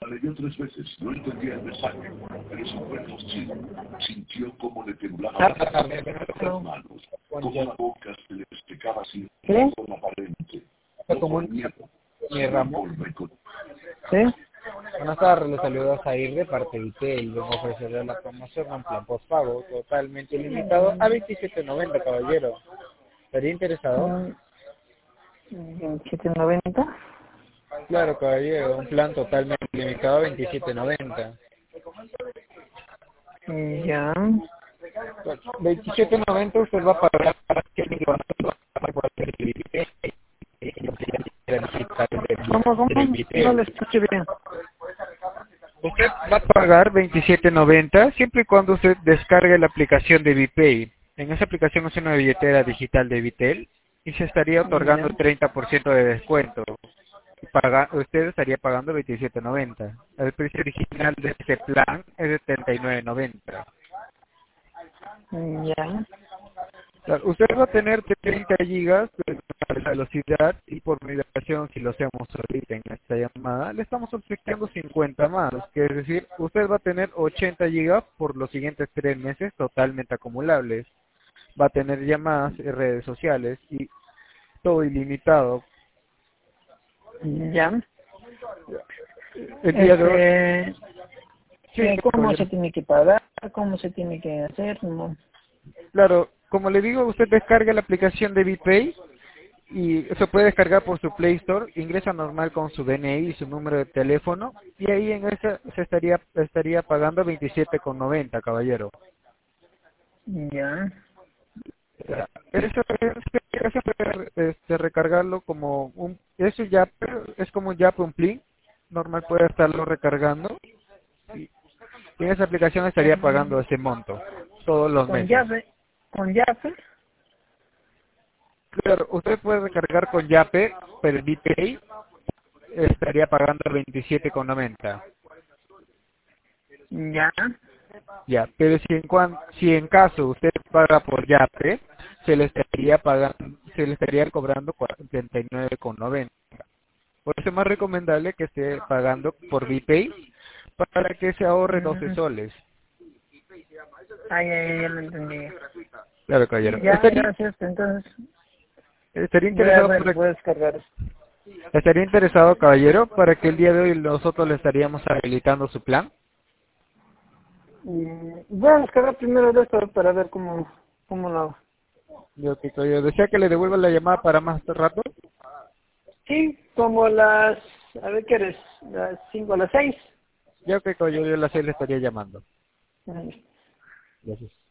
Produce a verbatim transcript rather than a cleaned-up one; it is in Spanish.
leyó tres veces, no entendía el mensaje, pero su cuerpo sí, sintió cómo le temblaban las manos, cómo la boca se le secaba sin razón aparente, no por miedo, sino por rencor. ¿Sí? Buenas tardes, les saluda Zair de parte de Vitel. Vengo a ofrecerle la promoción a un plan postpago totalmente ilimitado a veintisiete noventa, caballero. ¿Estaría interesado? veintisiete noventa. Claro, caballero, un plan totalmente ilimitado a veintisiete noventa. Ya. veintisiete noventa usted va a pagar ¿Cómo, cómo? No lo escuché bien. Usted va a pagar veintisiete noventa siempre y cuando usted descargue la aplicación de VPay. En esa aplicación es una billetera digital de Vitel y se estaría otorgando el treinta por ciento de descuento. Paga, usted estaría pagando veintisiete noventa. El precio original de este plan es de setenta y nueve noventa. Ya. Usted va a tener treinta gigas de velocidad y por migración, si lo hacemos ahorita en esta llamada, le estamos ofreciendo cincuenta más, que es decir, usted va a tener ochenta gigas por los siguientes tres meses totalmente acumulables. Va a tener llamadas y redes sociales y todo ilimitado. Ya. El día de hoy, Este, sí, eh, ¿Cómo caballero. se tiene que pagar? ¿Cómo se tiene que hacer? No. Claro, como le digo, usted descarga la aplicación de VPay y se puede descargar por su Play Store, ingresa normal con su D N I y su número de teléfono y ahí en esa se estaría estaría pagando veintisiete con noventa, caballero. Ya. Eso es, eso es, este, recargarlo como un, eso ya es como un Yape, un Plin, normal puede estarlo recargando y en esa aplicación estaría pagando ese monto todos los Con meses. llave. Con llave. Claro, usted puede recargar con Yape, pero el VPay estaría pagando veintisiete con noventa. Ya. Ya, pero si en cuan, si en caso usted paga por Yape, se le estaría pagando, se le estaría cobrando cuarenta y nueve con noventa. Por eso es más recomendable que esté pagando por VPay para que se ahorre doce Mm. soles. Ay, ay, ya lo entendí. Claro, caballero. Ya, Estaría, gracias. Entonces, estaría voy a interesado ver, para, voy a descargar. estaría interesado, caballero, para que el día de hoy nosotros le estaríamos habilitando su plan. Mm, Voy a descargar primero de esto para ver cómo, cómo lo hago. Yo, que caballero, ¿desea que le devuelva la llamada para más rato? Sí, como las, a ver qué eres, las cinco, las seis. Ya que caballero, yo a las seis le estaría llamando. Ahí. Gracias.